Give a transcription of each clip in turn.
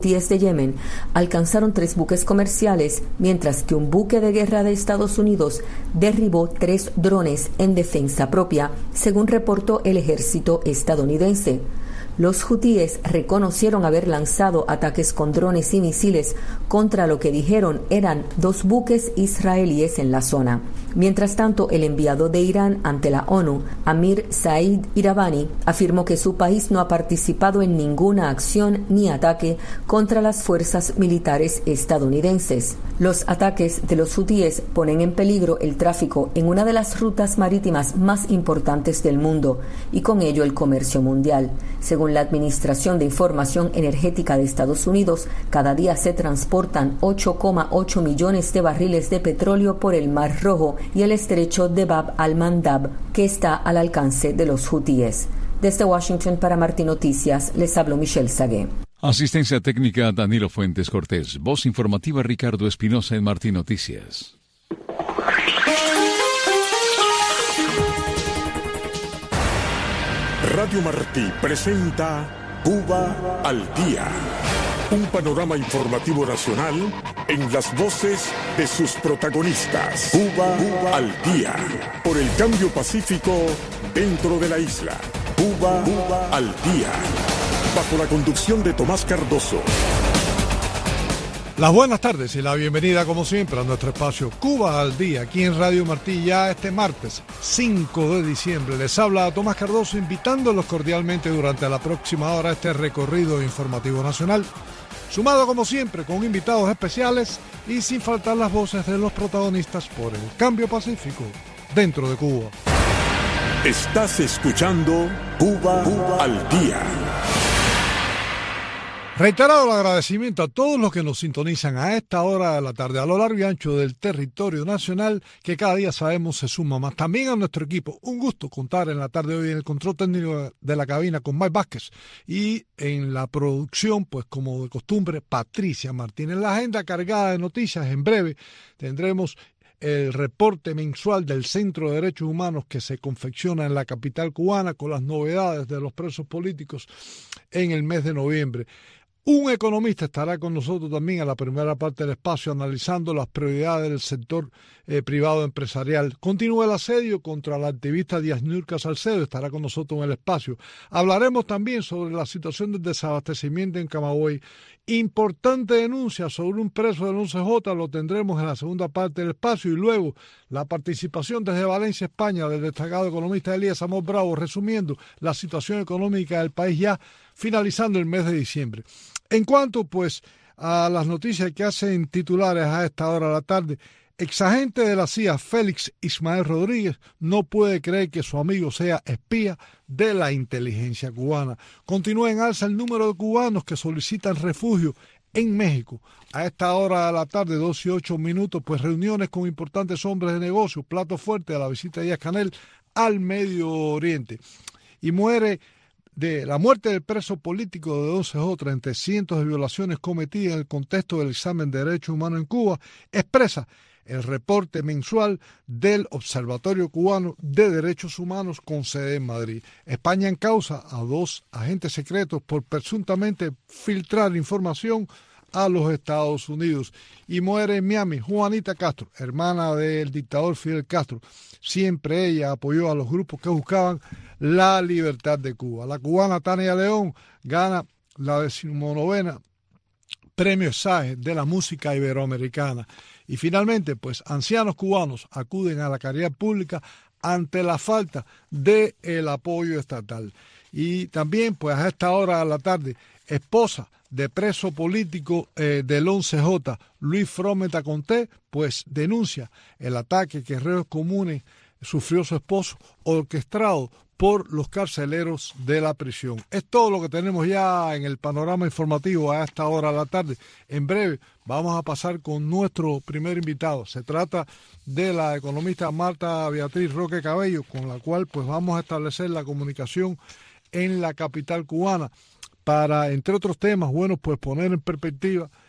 hutíes de Yemen alcanzaron 3 buques comerciales, mientras que un buque de guerra de Estados Unidos derribó 3 drones en defensa propia, según reportó el ejército estadounidense. Los hutíes reconocieron haber lanzado ataques con drones y misiles contra lo que dijeron eran 2 buques israelíes en la zona. Mientras tanto, el enviado de Irán ante la ONU, Amir Said Iravani, afirmó que su país no ha participado en ninguna acción ni ataque contra las fuerzas militares estadounidenses. Los ataques de los hutíes ponen en peligro el tráfico en una de las rutas marítimas más importantes del mundo y con ello el comercio mundial. Según la Administración de Información Energética de Estados Unidos, cada día se transportan 8,8 millones de barriles de petróleo por el Mar Rojo y el estrecho de Bab al-Mandab, que está al alcance de los hutíes. Desde Washington para Martí Noticias, les habló Michelle Sagué. Asistencia técnica Danilo Fuentes Cortés. Voz informativa Ricardo Espinosa en Martí Noticias. Radio Martí presenta Cuba al Día. Un panorama informativo nacional en las voces de sus protagonistas. Cuba al Día. Por el cambio pacífico dentro de la isla. Cuba al Día. Bajo la conducción de Tomás Cardoso. Las buenas tardes y la bienvenida como siempre a nuestro espacio Cuba al Día, aquí en Radio Martí, ya este martes 5 de diciembre. Les habla Tomás Cardoso invitándolos cordialmente durante la próxima hora a este recorrido informativo nacional, sumado como siempre con invitados especiales y sin faltar las voces de los protagonistas por el cambio pacífico dentro de Cuba. Estás escuchando Cuba al Día. Reiterado el agradecimiento a todos los que nos sintonizan a esta hora de la tarde a lo largo y ancho del territorio nacional, que cada día sabemos se suma más. También a nuestro equipo, un gusto contar en la tarde de hoy en el control técnico de la cabina con Mike Vázquez y en la producción, pues como de costumbre, Patricia Martínez. La agenda cargada de noticias, en breve tendremos el reporte mensual del Centro de Derechos Humanos que se confecciona en la capital cubana con las novedades de los presos políticos en el mes de noviembre. Un economista estará con nosotros también a la primera parte del espacio analizando las prioridades del sector privado empresarial. Continúa el asedio contra la activista Díaz Nurca Salcedo, estará con nosotros en el espacio. Hablaremos también sobre la situación del desabastecimiento en Camagüey. Importante denuncia sobre un preso del 11J, lo tendremos en la segunda parte del espacio, y luego la participación desde Valencia, España, del destacado economista Elías Amor Bravo, resumiendo la situación económica del país ya finalizando el mes de diciembre. En cuanto pues a las noticias que hacen titulares a esta hora de la tarde, exagente de la CIA Félix Ismael Rodríguez no puede creer que su amigo sea espía de la inteligencia cubana. Continúa en alza el número de cubanos que solicitan refugio en México. A esta hora de la tarde, 2:08, pues reuniones con importantes hombres de negocio, plato fuerte de la visita de Díaz-Canel al Medio Oriente. Y la muerte del preso político de 11J entre cientos de violaciones cometidas en el contexto del examen de derechos humanos en Cuba, expresa el reporte mensual del Observatorio Cubano de Derechos Humanos con sede en Madrid. España encausa a 2 agentes secretos por presuntamente filtrar información a los Estados Unidos. Y muere en Miami Juanita Castro, hermana del dictador Fidel Castro. Siempre ella apoyó a los grupos que buscaban la libertad de Cuba. La cubana Tania León gana la 19ª Premio SAE de la música iberoamericana. Y finalmente, pues ancianos cubanos acuden a la caridad pública ante la falta del apoyo estatal. Y también, pues a esta hora de la tarde, esposa de preso político del 11J, Luis Frometa Conté, pues denuncia el ataque que en Reos Comunes sufrió su esposo, orquestado por los carceleros de la prisión. Es todo lo que tenemos ya en el panorama informativo a esta hora de la tarde. En breve vamos a pasar con nuestro primer invitado. Se trata de la economista Marta Beatriz Roque Cabello, con la cual pues vamos a establecer la comunicación en la capital cubana para, entre otros temas, bueno, pues poner en perspectiva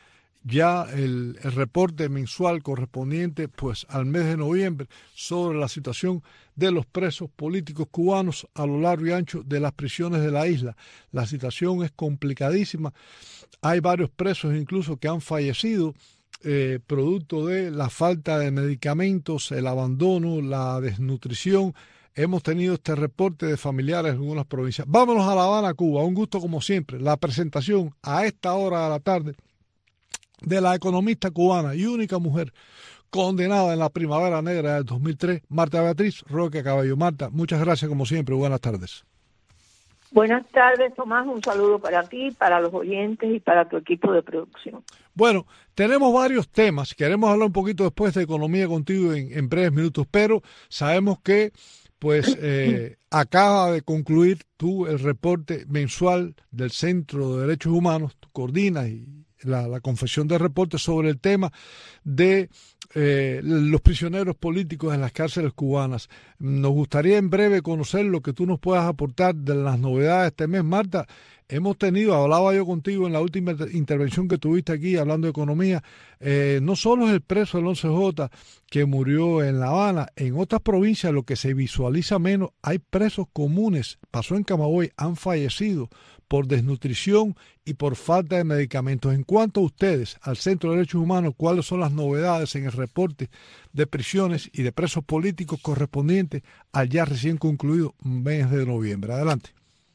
ya el reporte mensual correspondiente pues al mes de noviembre sobre la situación de los presos políticos cubanos a lo largo y ancho de las prisiones de la isla. La situación es complicadísima. Hay varios presos incluso que han fallecido producto de la falta de medicamentos, el abandono, la desnutrición. Hemos tenido este reporte de familiares en algunas provincias. Vámonos a La Habana, Cuba. Un gusto como siempre. La presentación a esta hora de la tarde de la economista cubana y única mujer condenada en la Primavera Negra del 2003, Marta Beatriz Roque Cabello. Marta, muchas gracias como siempre. Buenas tardes. Buenas tardes, Tomás. Un saludo para ti, para los oyentes y para tu equipo de producción. Bueno, tenemos varios temas. Queremos hablar un poquito después de economía contigo en breves minutos, pero sabemos que pues acaba de concluir tú el reporte mensual del Centro de Derechos Humanos. Tú coordinas y la confección de reportes sobre el tema de los prisioneros políticos en las cárceles cubanas. Nos gustaría en breve conocer lo que tú nos puedas aportar de las novedades de este mes. Marta, hablaba yo contigo en la última intervención que tuviste aquí hablando de economía, no solo es el preso del 11J que murió en La Habana, en otras provincias lo que se visualiza menos, hay presos comunes, pasó en Camagüey, han fallecido por desnutrición y por falta de medicamentos. En cuanto a ustedes, al Centro de Derechos Humanos, ¿cuáles son las novedades en el reporte de prisiones y de presos políticos correspondientes al ya recién concluido mes de noviembre? Adelante.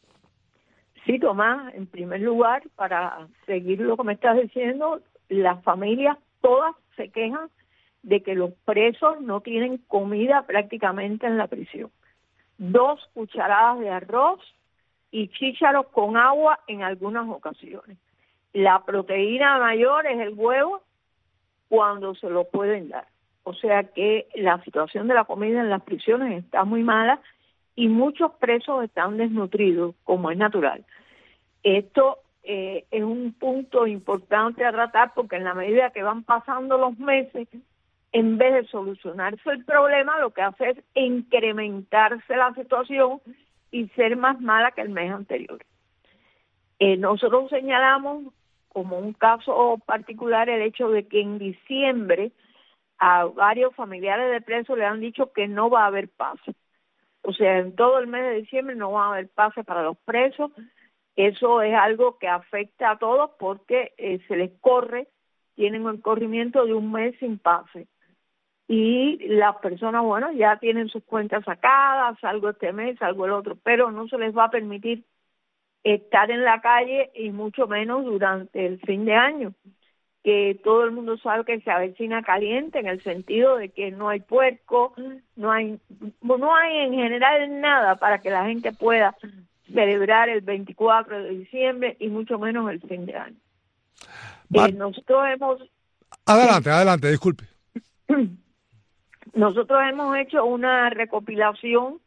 Sí, Tomás, en primer lugar, para seguir lo que me estás diciendo, las familias todas se quejan de que los presos no tienen comida prácticamente en la prisión. 2 cucharadas de arroz y chícharos con agua en algunas ocasiones. La proteína mayor es el huevo cuando se lo pueden dar. O sea que la situación de la comida en las prisiones está muy mala y muchos presos están desnutridos, como es natural. Esto es un punto importante a tratar porque en la medida que van pasando los meses, en vez de solucionarse el problema, lo que hace es incrementarse la situación y ser más mala que el mes anterior. Nosotros señalamos como un caso particular el hecho de que en diciembre a varios familiares de presos le han dicho que no va a haber pase. O sea, en todo el mes de diciembre no va a haber pase para los presos. Eso es algo que afecta a todos porque se les tienen un corrimiento de un mes sin pase. Y las personas, bueno, ya tienen sus cuentas sacadas, salgo este mes, salgo el otro, pero no se les va a permitir estar en la calle y mucho menos durante el fin de año, que todo el mundo sabe que se avecina caliente en el sentido de que no hay puerco, no hay en general nada para que la gente pueda celebrar el 24 de diciembre y mucho menos el fin de año. Nosotros hemos... Adelante, disculpe. Nosotros hemos hecho una recopilación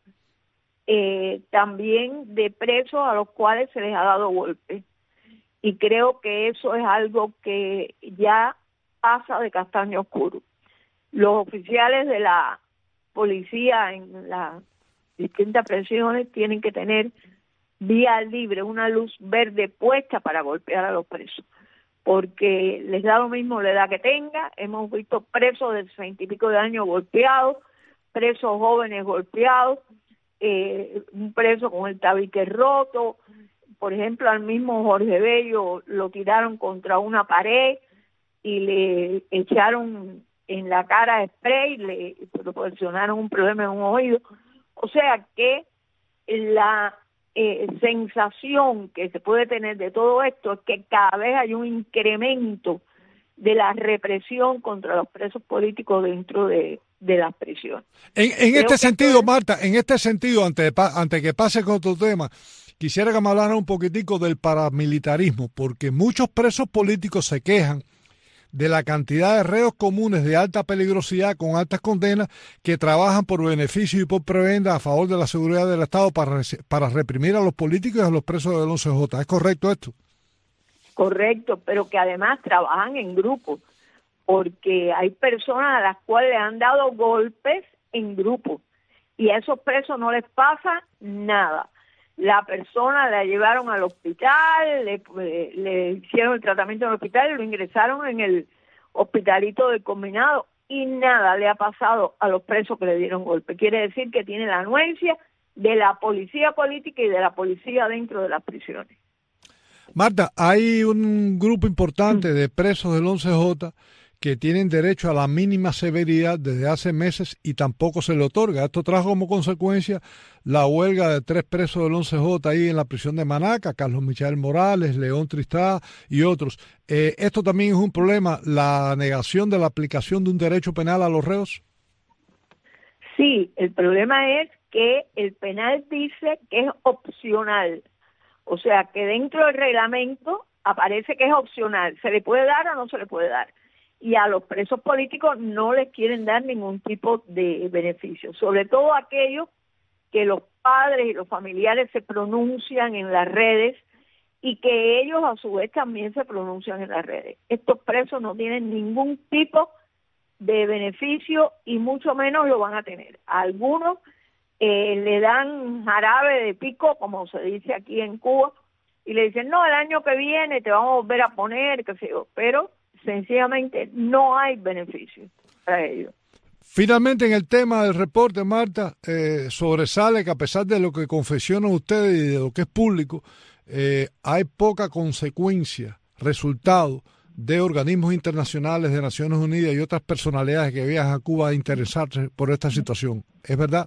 también de presos a los cuales se les ha dado golpe. Y creo que eso es algo que ya pasa de castaño oscuro. Los oficiales de la policía en las distintas prisiones tienen que tener vía libre, una luz verde puesta para golpear a los presos, porque les da lo mismo la edad que tenga. Hemos visto presos de 60 y pico de años golpeados, presos jóvenes golpeados, un preso con el tabique roto. Por ejemplo, al mismo Jorge Bello lo tiraron contra una pared y le echaron en la cara spray, le proporcionaron un problema en un oído. O sea que la sensación que se puede tener de todo esto es que cada vez hay un incremento de la represión contra los presos políticos dentro de las prisiones. En este sentido, Marta, antes que pase con otro tema, quisiera que me hablara un poquitico del paramilitarismo, porque muchos presos políticos se quejan de la cantidad de reos comunes de alta peligrosidad con altas condenas que trabajan por beneficio y por prebenda a favor de la seguridad del Estado para reprimir a los políticos y a los presos del 11J. ¿Es correcto esto? Correcto, pero que además trabajan en grupo, porque hay personas a las cuales le han dado golpes en grupo y a esos presos no les pasa nada. la persona la llevaron al hospital, le hicieron el tratamiento en el hospital y lo ingresaron en el hospitalito del Combinado y nada le ha pasado a los presos que le dieron golpe. Quiere decir que tiene la anuencia de la policía política y de la policía dentro de las prisiones. Marta, hay un grupo importante de presos del 11J que tienen derecho a la mínima severidad desde hace meses y tampoco se le otorga. Esto trajo como consecuencia la huelga de 3 presos del 11J ahí en la prisión de Manaca, Carlos Michael Morales, León Tristá y otros. ¿Esto también es un problema, la negación de la aplicación de un derecho penal a los reos? Sí, el problema es que el penal dice que es opcional. O sea, que dentro del reglamento aparece que es opcional. ¿Se le puede dar o no se le puede dar? Y a los presos políticos no les quieren dar ningún tipo de beneficio, sobre todo aquellos que los padres y los familiares se pronuncian en las redes y que ellos a su vez también se pronuncian en las redes. Estos presos no tienen ningún tipo de beneficio y mucho menos lo van a tener. A algunos le dan jarabe de pico, como se dice aquí en Cuba, y le dicen, no, el año que viene te vamos a volver a poner, qué sé yo, pero sencillamente no hay beneficio para ellos. Finalmente, en el tema del reporte, Marta, sobresale que a pesar de lo que confesionan ustedes y de lo que es público, hay poca consecuencia, resultado de organismos internacionales de Naciones Unidas y otras personalidades que viajan a Cuba a interesarse por esta situación. ¿Es verdad?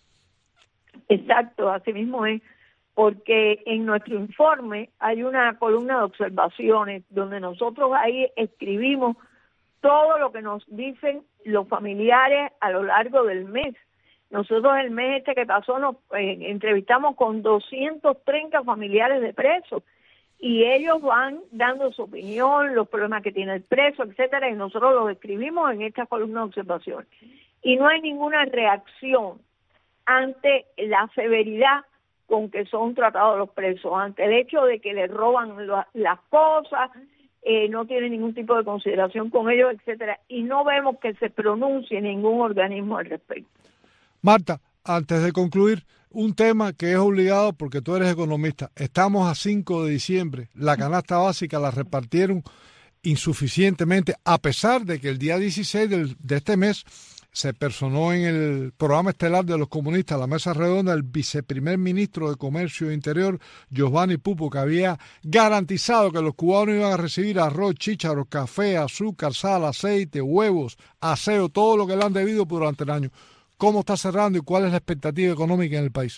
Exacto, así mismo es. Porque en nuestro informe hay una columna de observaciones donde nosotros ahí escribimos todo lo que nos dicen los familiares a lo largo del mes. Nosotros el mes que pasó nos entrevistamos con 230 familiares de presos y ellos van dando su opinión, los problemas que tiene el preso, etcétera, y nosotros los escribimos en esta columna de observaciones. Y no hay ninguna reacción ante la severidad con que son tratados los presos, ante el hecho de que les roban las cosas, no tienen ningún tipo de consideración con ellos, etcétera, y no vemos que se pronuncie ningún organismo al respecto. Marta, antes de concluir, un tema que es obligado porque tú eres economista. Estamos a 5 de diciembre, la canasta básica la repartieron insuficientemente, a pesar de que el día 16 de este mes se personó en el programa estelar de los comunistas, la mesa redonda, el viceprimer ministro de Comercio Interior, Giovanni Pupo, que había garantizado que los cubanos iban a recibir arroz, chícharos, café, azúcar, sal, aceite, huevos, aseo, todo lo que le han debido durante el año. ¿Cómo está cerrando y cuál es la expectativa económica en el país?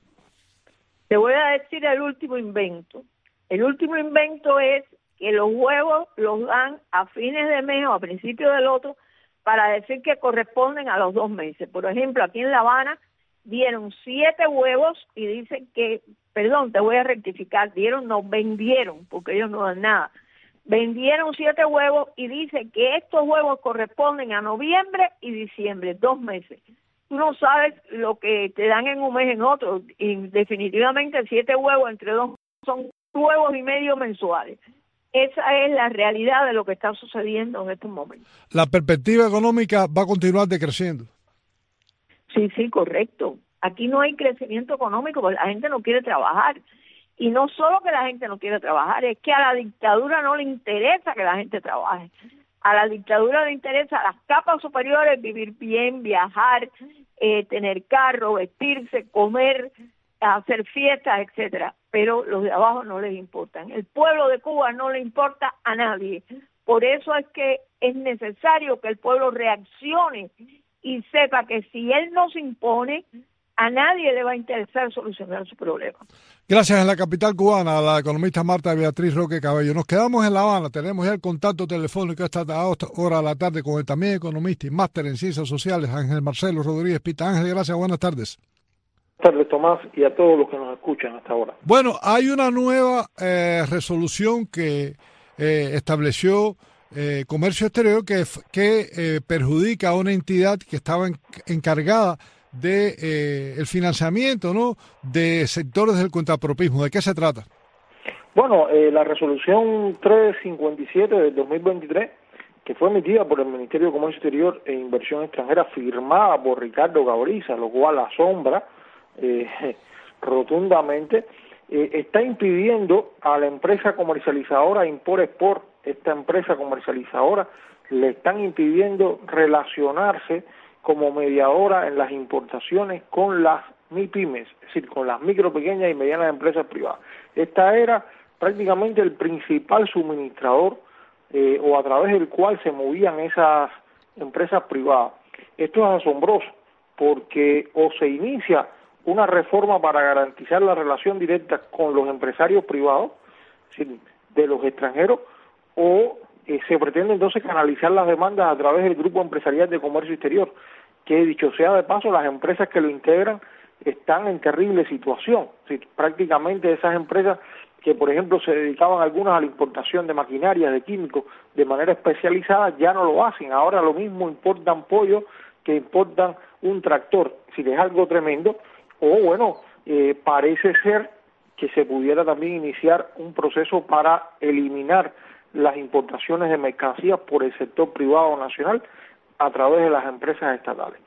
Te voy a decir el último invento. El último invento es que los huevos los dan a fines de mes o a principios del otro, para decir que corresponden a los 2 meses. Por ejemplo, aquí en La Habana dieron 7 huevos y dicen que, perdón, te voy a rectificar, vendieron, porque ellos no dan nada. Vendieron 7 huevos y dicen que estos huevos corresponden a noviembre y diciembre, 2 meses. Tú no sabes lo que te dan en un mes en otro, y definitivamente 7 huevos entre 2 son huevos y medio mensuales. Esa es la realidad de lo que está sucediendo en estos momentos. ¿La perspectiva económica va a continuar decreciendo? Sí, correcto. Aquí no hay crecimiento económico porque la gente no quiere trabajar. Y no solo que la gente no quiere trabajar, es que a la dictadura no le interesa que la gente trabaje. A la dictadura le interesa a las capas superiores vivir bien, viajar, tener carro, vestirse, comer, hacer fiestas, etcétera, pero los de abajo no les importan. El pueblo de Cuba no le importa a nadie. Por eso es que es necesario que el pueblo reaccione y sepa que si él no se impone, a nadie le va a interesar solucionar su problema. Gracias. En la capital cubana, a la economista Marta Beatriz Roque Cabello. Nos quedamos en La Habana, tenemos ya el contacto telefónico a esta hora de la tarde con el también economista y máster en ciencias sociales, Ángel Marcelo Rodríguez Pita. Ángel, gracias, buenas tardes. Buenas tardes, Tomás, y a todos los que nos escuchan hasta ahora. Bueno, hay una nueva resolución que estableció Comercio Exterior que perjudica a una entidad que estaba encargada de el financiamiento, ¿no?, de sectores del cuentapropismo. ¿De qué se trata? Bueno, la resolución 357 del 2023, que fue emitida por el Ministerio de Comercio Exterior e Inversión Extranjera, firmada por Ricardo Cabriza, lo cual asombra, rotundamente. Está impidiendo a la empresa comercializadora Import-Export, esta empresa comercializadora, le están impidiendo relacionarse como mediadora en las importaciones con las MIPYMES, es decir, con las micro, pequeñas y medianas empresas privadas. Esta era prácticamente el principal suministrador o a través del cual se movían esas empresas privadas. Esto es asombroso porque o se inicia una reforma para garantizar la relación directa con los empresarios privados, es decir, de los extranjeros, o se pretende entonces canalizar las demandas a través del Grupo Empresarial de Comercio Exterior, que dicho sea de paso, las empresas que lo integran están en terrible situación. Es decir, prácticamente esas empresas que, por ejemplo, se dedicaban algunas a la importación de maquinaria, de químicos, de manera especializada, ya no lo hacen. Ahora lo mismo importan pollo que importan un tractor. Es decir, es algo tremendo. O bueno, parece ser que se pudiera también iniciar un proceso para eliminar las importaciones de mercancías por el sector privado nacional a través de las empresas estatales.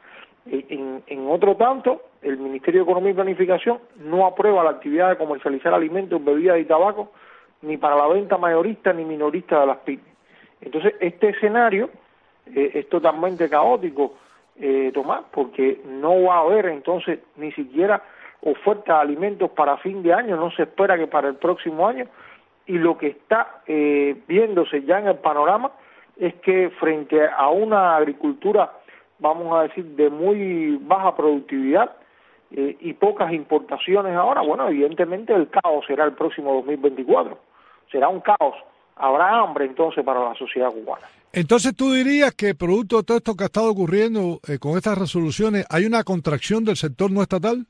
En otro tanto, el Ministerio de Economía y Planificación no aprueba la actividad de comercializar alimentos, bebidas y tabaco ni para la venta mayorista ni minorista de las pymes. Entonces, este escenario es totalmente caótico, Tomás, porque no va a haber entonces ni siquiera oferta de alimentos para fin de año, no se espera que para el próximo año, y lo que está viéndose ya en el panorama es que frente a una agricultura, vamos a decir, de muy baja productividad y pocas importaciones ahora, bueno, evidentemente el caos será el próximo 2024, será un caos, habrá hambre entonces para la sociedad cubana. Entonces tú dirías que producto de todo esto que ha estado ocurriendo con estas resoluciones, ¿hay una contracción del sector no estatal?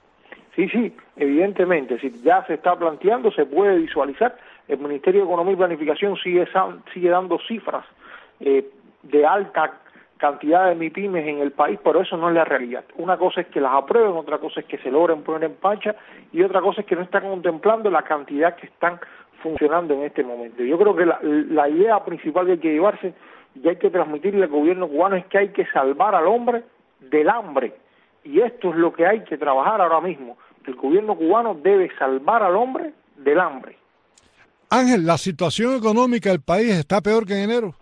Sí, evidentemente, si ya se está planteando, se puede visualizar. El Ministerio de Economía y Planificación sigue dando cifras de alta cantidad de MIPYMES en el país, pero eso no es la realidad. Una cosa es que las aprueben, otra cosa es que se logren poner en marcha y otra cosa es que no están contemplando la cantidad que están funcionando en este momento. Yo creo que la idea principal que hay que llevarse y hay que transmitirle al gobierno cubano es que hay que salvar al hombre del hambre. Y esto es lo que hay que trabajar ahora mismo. El gobierno cubano debe salvar al hombre del hambre. Ángel, ¿la situación económica del país está peor que en enero?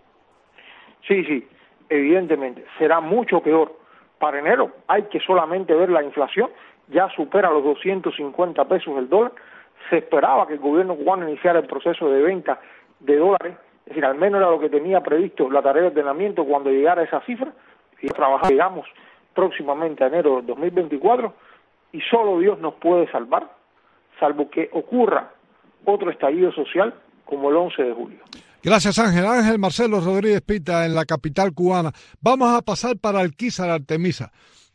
Sí, evidentemente. Será mucho peor. Para enero hay que solamente ver la inflación. Ya supera los 250 pesos el dólar. Se esperaba que el gobierno cubano iniciara el proceso de venta de dólares. Es decir, al menos era lo que tenía previsto la tarea de ordenamiento cuando llegara a esa cifra. Y trabajar, digamos, próximamente a enero del 2024, y solo Dios nos puede salvar, salvo que ocurra otro estallido social como el 11 de julio. Gracias, Ángel. Ángel Marcelo Rodríguez Pita, en la capital cubana. Vamos a pasar para Alquizar, Artemisa.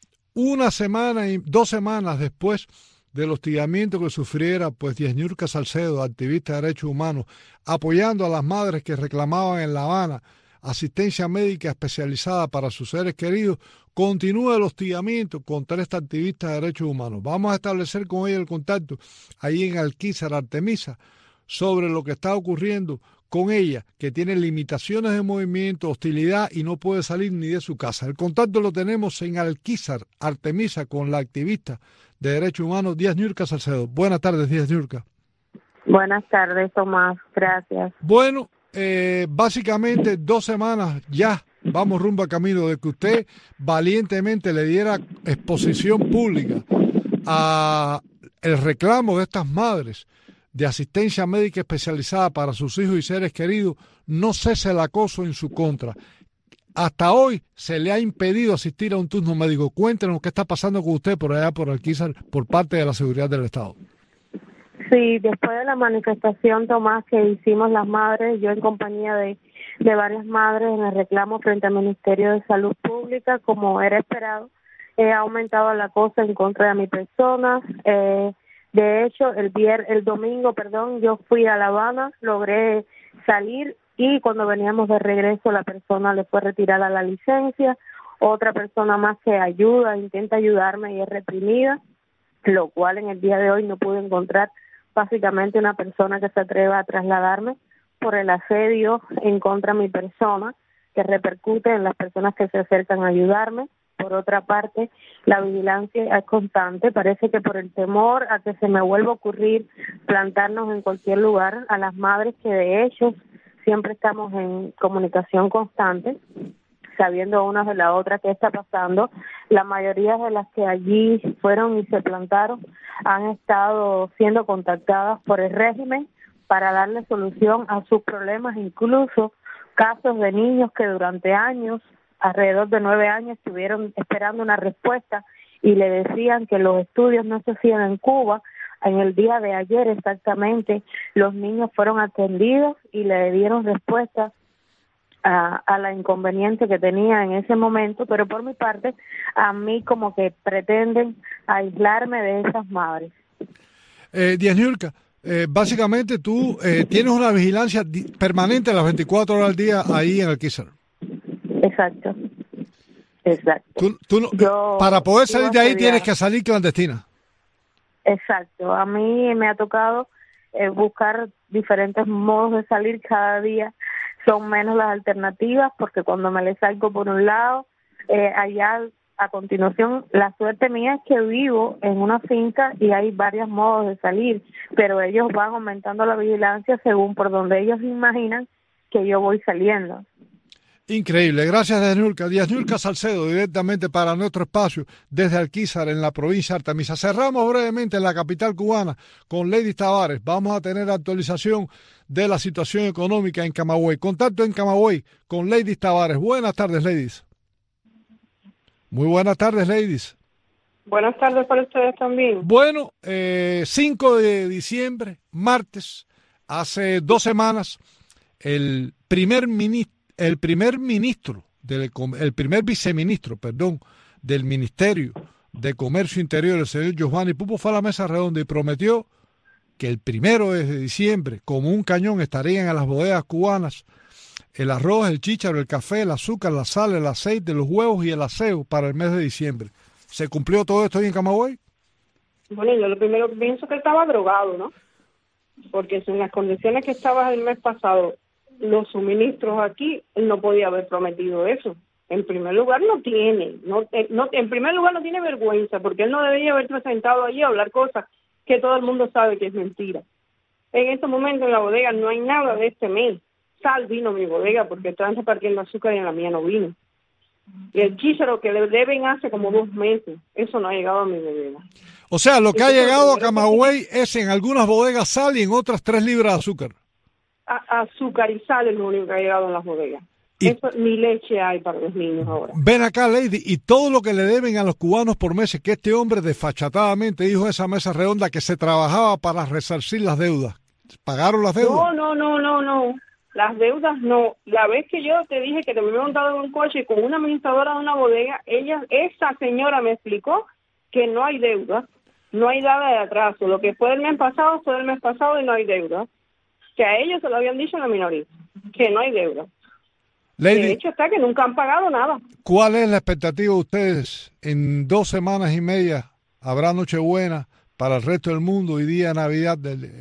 1 semana y 2 semanas después del hostigamiento que sufriera Yesniurka Salcedo, activista de derechos humanos, apoyando a las madres que reclamaban en La Habana asistencia médica especializada para sus seres queridos, continúa el hostigamiento contra esta activista de derechos humanos. Vamos a establecer con ella el contacto ahí en Alquizar, Artemisa, sobre lo que está ocurriendo con ella, que tiene limitaciones de movimiento, hostilidad y no puede salir ni de su casa. El contacto lo tenemos en Alquizar, Artemisa, con la activista de derechos humanos Yesniurka Salcedo. Buenas tardes, Yesniurka. Buenas tardes, Tomás. Gracias. Bueno, básicamente 2 semanas ya vamos rumbo a camino de que usted valientemente le diera exposición pública a el reclamo de estas madres de asistencia médica especializada para sus hijos y seres queridos, no cese el acoso en su contra. Hasta hoy se le ha impedido asistir a un turno médico. Cuéntenos qué está pasando con usted por allá por Alquizar por parte de la seguridad del Estado. Sí, después de la manifestación, Tomás, que hicimos las madres, yo en compañía de varias madres en el reclamo frente al Ministerio de Salud Pública, como era esperado, he aumentado el acoso en contra de mi persona. De hecho, el domingo, yo fui a La Habana, logré salir y cuando veníamos de regreso la persona le fue retirada la licencia. Otra persona más que intenta ayudarme y es reprimida, lo cual en el día de hoy no pude encontrar básicamente una persona que se atreva a trasladarme por el asedio en contra de mi persona, que repercute en las personas que se acercan a ayudarme. Por otra parte, la vigilancia es constante. Parece que por el temor a que se me vuelva a ocurrir plantarnos en cualquier lugar, a las madres que de hecho siempre estamos en comunicación constante, sabiendo unas de la otra qué está pasando. La mayoría de las que allí fueron y se plantaron han estado siendo contactadas por el régimen para darle solución a sus problemas, incluso casos de niños que durante años, alrededor de 9 años, estuvieron esperando una respuesta y le decían que los estudios no se hacían en Cuba. En el día de ayer exactamente los niños fueron atendidos y le dieron respuesta a la inconveniente que tenía en ese momento, pero por mi parte, a mí como que pretenden aislarme de esas madres. Díaz Niurka, básicamente tú tienes una vigilancia permanente las 24 horas al día ahí en Alquizar. Exacto. Tú para poder salir de ahí tienes que salir clandestina. Exacto. A mí me ha tocado buscar diferentes modos de salir cada día. Son menos las alternativas porque cuando me les salgo por un lado, allá a continuación, la suerte mía es que vivo en una finca y hay varios modos de salir, pero ellos van aumentando la vigilancia según por donde ellos imaginan que yo voy saliendo. Increíble, gracias Díaz Niurka. Díaz Niurka Salcedo, directamente para nuestro espacio, desde Alquizar, en la provincia de Artemisa. Cerramos brevemente en la capital cubana con Lady Tavares. Vamos a tener actualización de la situación económica en Camagüey. Contacto en Camagüey con Lady Tavares. Buenas tardes, ladies. Muy buenas tardes, ladies. Buenas tardes para ustedes también. Bueno, 5 de diciembre, martes, hace 2 semanas, el primer viceministro, del Ministerio de Comercio Interior, el señor Giovanni Pupo, fue a la mesa redonda y prometió que el 1 de diciembre, como un cañón, estarían en las bodegas cubanas el arroz, el chícharo, el café, el azúcar, la sal, el aceite, los huevos y el aseo para el mes de diciembre. ¿Se cumplió todo esto ahí en Camagüey? Bueno, yo lo primero que pienso que él estaba drogado, ¿no? Porque en las condiciones que estaba el mes pasado, los suministros aquí, él no podía haber prometido eso. En primer lugar, no tiene vergüenza, porque él no debería haber presentado allí a hablar cosas que todo el mundo sabe que es mentira. En este momento en la bodega no hay nada de este mes. Sal vino a mi bodega porque estaban repartiendo azúcar y en la mía no vino. Y el chícharo que le deben hace como 2 meses, eso no ha llegado a mi bodega. O sea, lo que ha llegado a Camagüey es en algunas bodegas sal y en otras 3 libras de azúcar. Azúcar y sal es lo único que ha llegado en las bodegas. Eso, ni leche hay para los niños ahora. Ven acá, Lady, y todo lo que le deben a los cubanos por meses, que este hombre desfachatadamente dijo en esa mesa redonda que se trabajaba para resarcir las deudas. ¿Pagaron las deudas? No. Las deudas no. La vez que yo te dije que te me había montado en un coche con una administradora de una bodega, esa señora me explicó que no hay deuda, no hay nada de atraso. Lo que fue del mes pasado y no hay deuda. Que a ellos se lo habían dicho en la minoría, que no hay deuda. Lady, de hecho está que nunca han pagado nada. ¿Cuál es la expectativa de ustedes? En 2 semanas y media habrá Nochebuena para el resto del mundo y día de Navidad.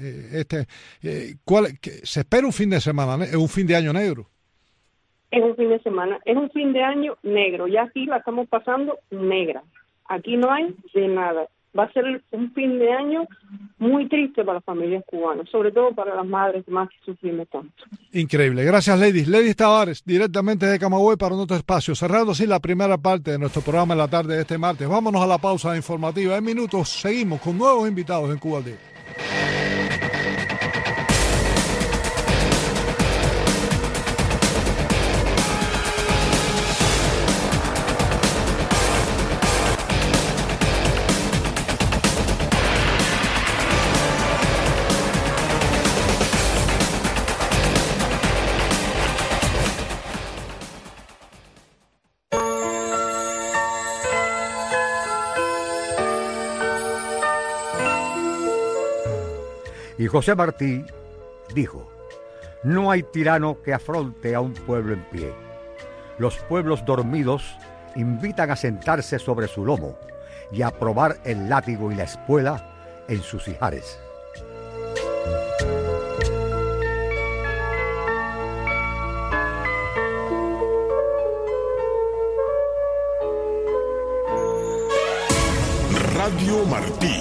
¿Se espera un fin de semana, un fin de año negro? Es un fin de semana, es un fin de año negro. Ya aquí la estamos pasando negra. Aquí no hay de nada. Va a ser un fin de año muy triste para las familias cubanas, sobre todo para las madres que más sufrimos tanto. Increíble. Gracias, Lady. Lady Tavares, directamente de Camagüey para nuestro espacio. Cerrando así la primera parte de nuestro programa en la tarde de este martes. Vámonos a la pausa informativa. En minutos seguimos con nuevos invitados en Cuba al Día. Y José Martí dijo: no hay tirano que afronte a un pueblo en pie. Los pueblos dormidos invitan a sentarse sobre su lomo y a probar el látigo y la espuela en sus ijares. Radio Martí.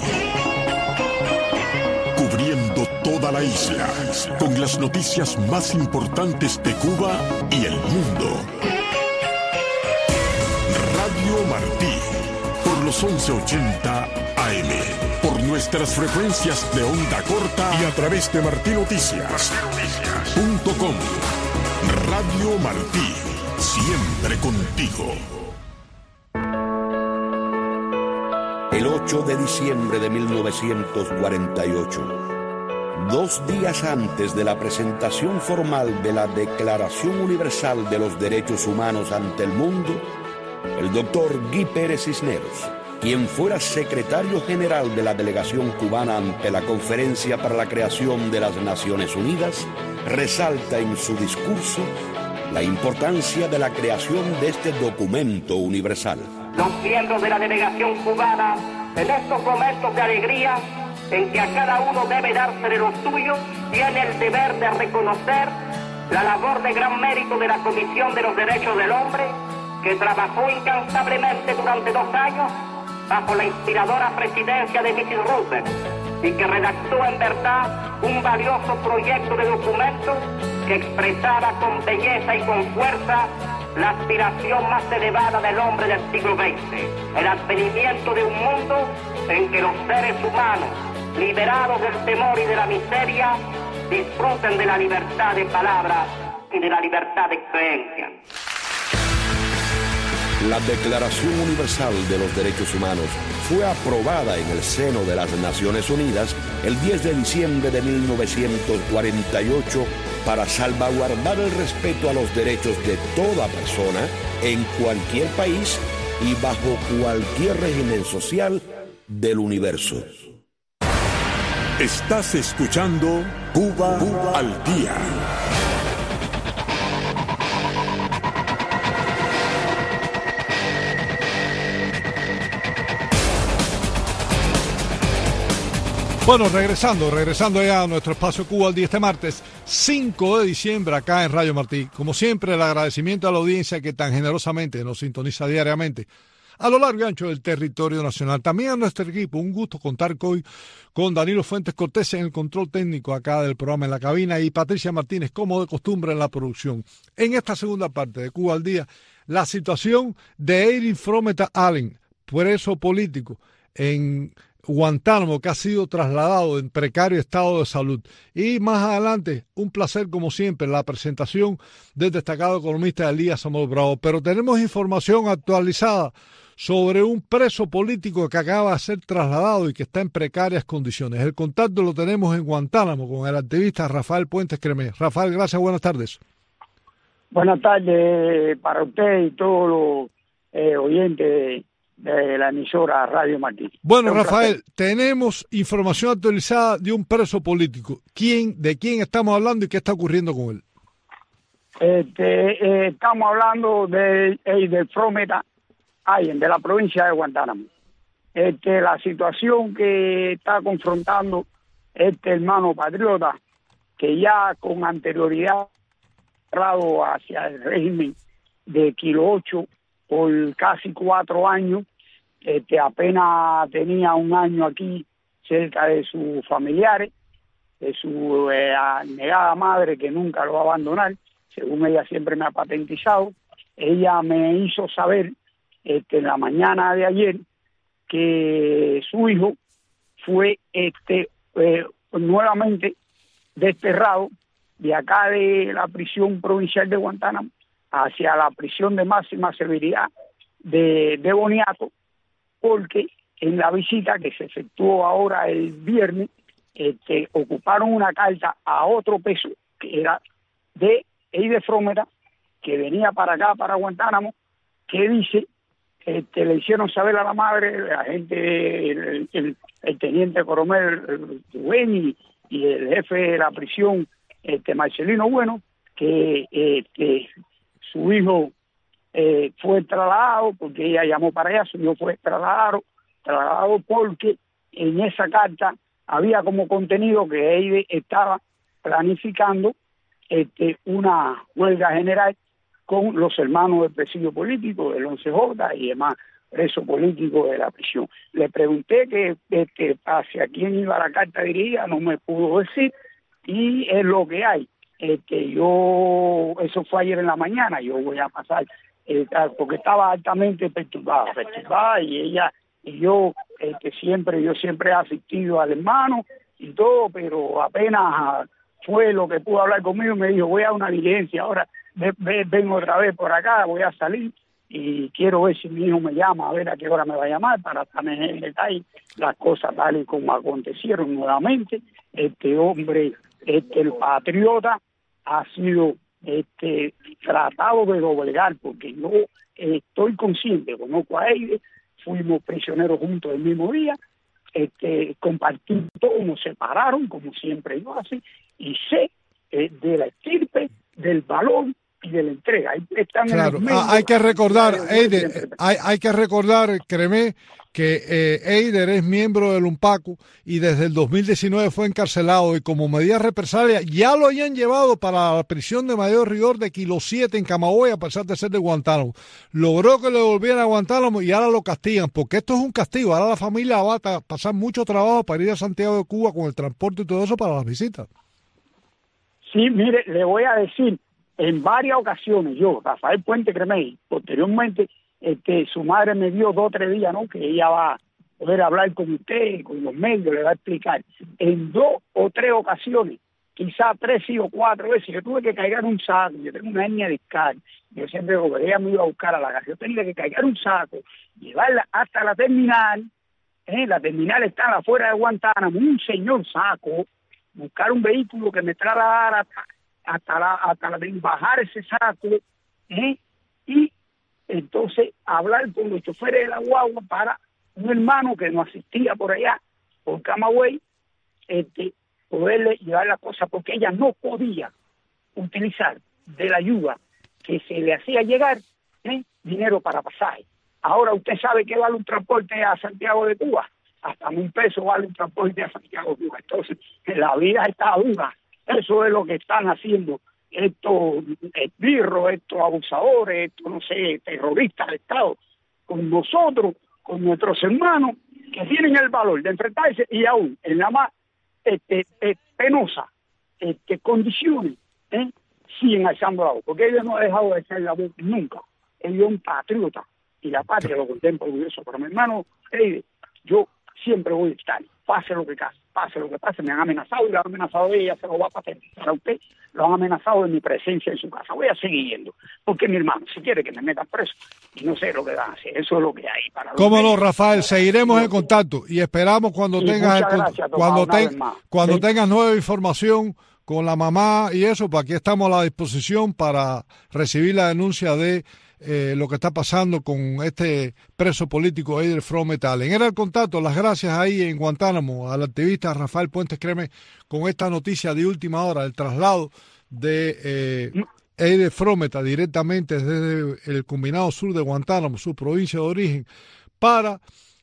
Cubriendo toda la isla, con las noticias más importantes de Cuba y el mundo. Radio Martí, por los 1180 AM, por nuestras frecuencias de onda corta y a través de martinoticias.com. Radio Martí, siempre contigo. El 8 de diciembre de 1948, 2 días antes de la presentación formal de la Declaración Universal de los Derechos Humanos ante el mundo, el doctor Guy Pérez Cisneros, quien fuera secretario general de la delegación cubana ante la Conferencia para la Creación de las Naciones Unidas, resalta en su discurso la importancia de la creación de este documento universal. Los miembros de la delegación cubana, en estos momentos de alegría, en que a cada uno debe dársele lo suyo, tiene el deber de reconocer la labor de gran mérito de la Comisión de los Derechos del Hombre, que trabajó incansablemente durante 2 años bajo la inspiradora presidencia de Mrs. Roosevelt y que redactó en verdad un valioso proyecto de documento que expresaba con belleza y con fuerza la aspiración más elevada del hombre del siglo XX, el advenimiento de un mundo en que los seres humanos, liberados del temor y de la miseria, disfruten de la libertad de palabra y de la libertad de creencia. La Declaración Universal de los Derechos Humanos fue aprobada en el seno de las Naciones Unidas el 10 de diciembre de 1948 para salvaguardar el respeto a los derechos de toda persona en cualquier país y bajo cualquier régimen social del universo. Estás escuchando Cuba al Día. Bueno, regresando ya a nuestro espacio Cuba al Día este martes 5 de diciembre acá en Radio Martí. Como siempre, el agradecimiento a la audiencia que tan generosamente nos sintoniza diariamente a lo largo y ancho del territorio nacional. También a nuestro equipo, un gusto contar hoy con Danilo Fuentes Cortés en el control técnico acá del programa en la cabina y Patricia Martínez, como de costumbre, en la producción. En esta segunda parte de Cuba al Día, la situación de Eileen Frometa Allen, preso político en Guantánamo, que ha sido trasladado en precario estado de salud. Y más adelante, un placer como siempre, la presentación del destacado economista Elías Amor Bravo. Pero tenemos información actualizada sobre un preso político que acaba de ser trasladado y que está en precarias condiciones. El contacto lo tenemos en Guantánamo con el activista Rafael Puentes Cremé. Rafael, gracias, buenas tardes. Buenas tardes para usted y todos los oyentes de la emisora Radio Martí. Bueno, Rafael, tenemos información actualizada de un preso político. ¿De quién estamos hablando y qué está ocurriendo con él? Estamos hablando de Frometa Allen, de la provincia de Guantánamo. La situación que está confrontando este hermano patriota, que ya con anterioridad hacia el régimen de Kilo 8 por casi 4 años, apenas tenía 1 año aquí cerca de sus familiares, de su negada madre que nunca lo va a abandonar, según ella siempre me ha patentizado. Ella me hizo saber en la mañana de ayer que su hijo fue nuevamente desterrado de acá de la prisión provincial de Guantánamo hacia la prisión de máxima severidad de Boniato, porque en la visita que se efectuó ahora el viernes, ocuparon una carta a otro preso, que era de Eide Frometa, que venía para acá, para Guantánamo, que dice, le hicieron saber a la madre, la gente, el teniente coronel Rubén y el jefe de la prisión, Marcelino Bueno, que su hijo fue trasladado, porque ella llamó para allá, su hijo fue trasladado porque en esa carta había como contenido que Eide estaba planificando una huelga general con los hermanos del presidio político, del 11J y demás preso político de la prisión. Le pregunté que hacia quién iba la carta dirigida, no me pudo decir, y es lo que hay. Eso fue ayer en la mañana, yo voy a pasar, porque estaba altamente perturbada, y yo siempre he asistido al hermano y todo, pero apenas fue lo que pudo hablar conmigo, me dijo, voy a una diligencia, ahora vengo otra vez por acá, voy a salir y quiero ver si mi hijo me llama, a ver a qué hora me va a llamar para tener en detalle las cosas tal y como acontecieron nuevamente. Este hombre, el patriota, ha sido tratado de doblegar, porque yo estoy consciente, conozco a Eider, fuimos prisioneros juntos el mismo día, compartimos todo, nos separaron como siempre yo así, y sé de la estirpe, del valor y de la entrega. Claro, hay que recordar, Eider, hay que recordar, créeme, que Eider es miembro del UNPACU y desde el 2019 fue encarcelado, y como medida represalia ya lo habían llevado para la prisión de mayor rigor de Kilo 7 en Camagüey, a pesar de ser de Guantánamo. Logró que le volvieran a Guantánamo y ahora lo castigan, porque esto es un castigo. Ahora la familia va a pasar mucho trabajo para ir a Santiago de Cuba con el transporte y todo eso para las visitas. Sí, mire, le voy a decir, en varias ocasiones yo, Rafael Puente Cremey, posteriormente, su madre me dio 2 o 3 días, ¿no?, que ella va a poder hablar con usted, con los medios, le va a explicar. En 2 o 3 ocasiones, quizás 3 o 4 veces, yo tuve que cargar un saco, yo tengo una hernia discal, yo siempre digo, ella me iba a buscar a la casa, yo tenía que cargar un saco, llevarla hasta la terminal está afuera de Guantánamo, un señor saco, buscar un vehículo que me trasladara bajar ese saco, y entonces hablar con los choferes de la guagua para un hermano que nos asistía por allá, por Camagüey, poderle llevar la cosa, porque ella no podía utilizar de la ayuda que se le hacía llegar dinero para pasaje. Ahora usted sabe que vale un transporte a Santiago de Cuba, hasta $1,000 vale un transporte a Santiago de Cuba. Entonces la vida está dura. Eso es lo que están haciendo estos esbirros, estos abusadores, estos, no sé, terroristas de Estado, con nosotros, con nuestros hermanos, que tienen el valor de enfrentarse, y aún en la más penosa condiciones, siguen alzando la voz, porque ellos no han dejado de alzar la voz nunca. Ellos son patriotas, y la patria lo contempla orgulloso. Pero mi hermano, yo siempre voy a estar, pase lo que pase, me han amenazado, y lo han amenazado ella, se lo va a pasar para usted, lo han amenazado en mi presencia en su casa. Voy a seguir yendo, porque mi hermano, si quiere que me metan preso, y no sé lo que van a hacer, eso es lo que hay. Cómo no, Rafael, seguiremos en contacto, y esperamos cuando tengas tengas nueva información con la mamá y eso, pues aquí estamos a la disposición para recibir la denuncia de lo que está pasando con este preso político Eider Fromet Allen. Era el contacto, las gracias ahí en Guantánamo al activista Rafael Puentes Creme con esta noticia de última hora, el traslado de Eider Fromet directamente desde el Combinado Sur de Guantánamo, su provincia de origen, para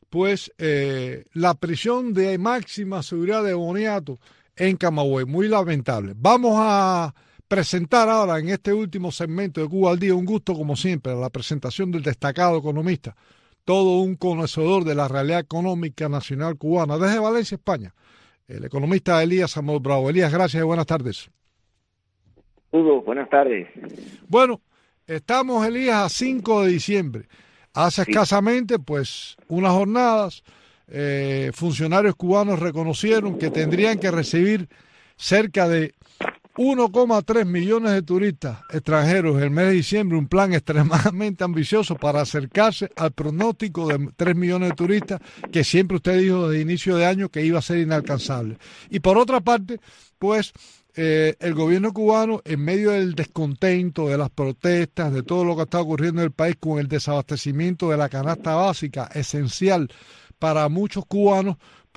la prisión de máxima seguridad de Boniato en Camagüey. Muy lamentable. Vamos a presentar ahora en este último segmento de Cuba al Día, un gusto como siempre, la presentación del destacado economista, todo un conocedor de la realidad económica nacional cubana, desde Valencia, España, el economista Elías Amor Bravo. Elías, gracias y buenas tardes. Buenas tardes. Bueno, estamos, Elías, a 5 de diciembre. Hace escasamente, unas jornadas, funcionarios cubanos reconocieron que tendrían que recibir cerca de 1,3 millones de turistas extranjeros en el mes de diciembre, un plan extremadamente ambicioso para acercarse al pronóstico de 3 millones de turistas que siempre usted dijo desde inicio de año que iba a ser inalcanzable. Y por otra parte, el gobierno cubano, en medio del descontento, de las protestas, de todo lo que está ocurriendo en el país con el desabastecimiento de la canasta básica esencial para muchos cubanos,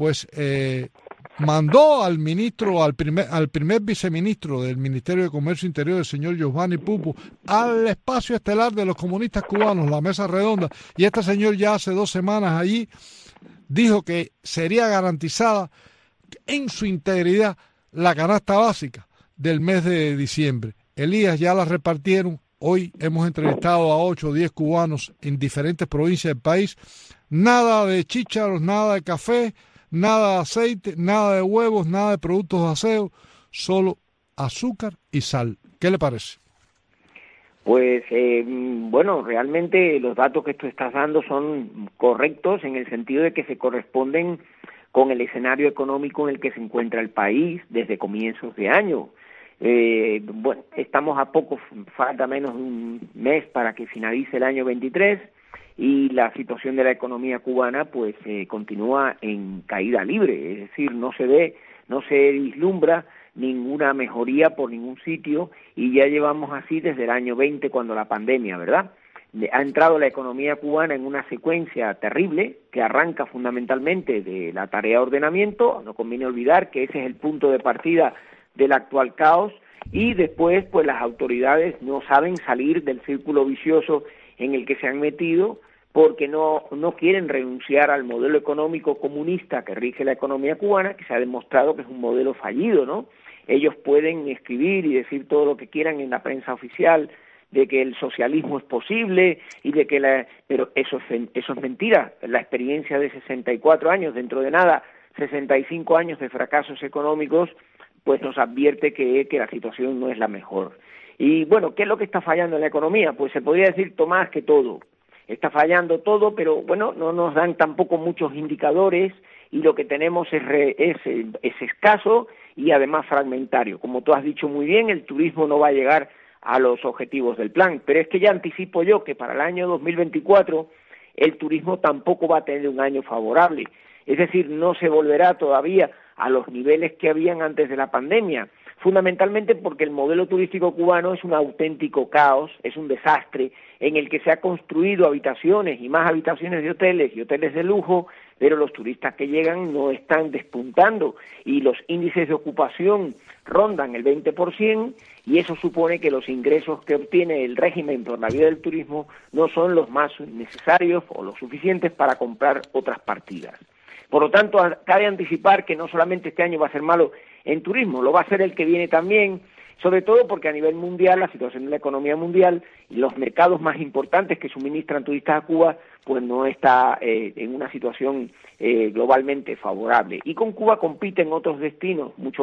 mandó al primer viceministro del Ministerio de Comercio Interior, el señor Giovanni Pupo, al espacio estelar de los comunistas cubanos, la mesa redonda, y este señor ya hace 2 semanas allí dijo que sería garantizada en su integridad la canasta básica del mes de diciembre. Elías, ya la repartieron Hoy hemos entrevistado a 8 o 10 cubanos en diferentes provincias del país. Nada de chícharos, nada de café, nada de aceite, nada de huevos, nada de productos de aseo, solo azúcar y sal. ¿Qué le parece? Pues bueno, realmente los datos que tú estás dando son correctos en el sentido de que se corresponden con el escenario económico en el que se encuentra el país desde comienzos de año. Bueno, estamos a poco, falta menos de un mes para que finalice el año 23 y la situación de la economía cubana pues continúa en caída libre, es decir, no se vislumbra ninguna mejoría por ningún sitio y ya llevamos así desde el año 20 cuando la pandemia, ¿verdad? Ha entrado la economía cubana en una secuencia terrible que arranca fundamentalmente de la tarea de ordenamiento, no conviene olvidar que ese es el punto de partida del actual caos y después pues las autoridades no saben salir del círculo vicioso en el que se han metido porque no quieren renunciar al modelo económico comunista que rige la economía cubana, que se ha demostrado que es un modelo fallido, ¿no? Ellos pueden escribir y decir todo lo que quieran en la prensa oficial de que el socialismo es posible y de que pero eso es mentira. La experiencia de 64 años, dentro de nada, 65 años de fracasos económicos, pues nos advierte que la situación no es la mejor. Y bueno, ¿qué es lo que está fallando en la economía? Pues se podría decir, Tomás, que todo. Está fallando todo, pero bueno, no nos dan tampoco muchos indicadores y lo que tenemos es escaso y además fragmentario. Como tú has dicho muy bien, el turismo no va a llegar a los objetivos del plan, pero es que ya anticipo yo que para el año 2024 el turismo tampoco va a tener un año favorable, es decir, no se volverá todavía a los niveles que habían antes de la pandemia, fundamentalmente porque el modelo turístico cubano es un auténtico caos, es un desastre en el que se ha construido habitaciones y más habitaciones de hoteles y hoteles de lujo, pero los turistas que llegan no están despuntando y los índices de ocupación rondan el 20% y eso supone que los ingresos que obtiene el régimen por la vía del turismo no son los más necesarios o los suficientes para comprar otras partidas. Por lo tanto, cabe anticipar que no solamente este año va a ser malo en turismo, lo va a ser el que viene también, sobre todo porque a nivel mundial, la situación de la economía mundial y los mercados más importantes que suministran turistas a Cuba, pues no está en una situación globalmente favorable. Y con Cuba compiten otros destinos, mucho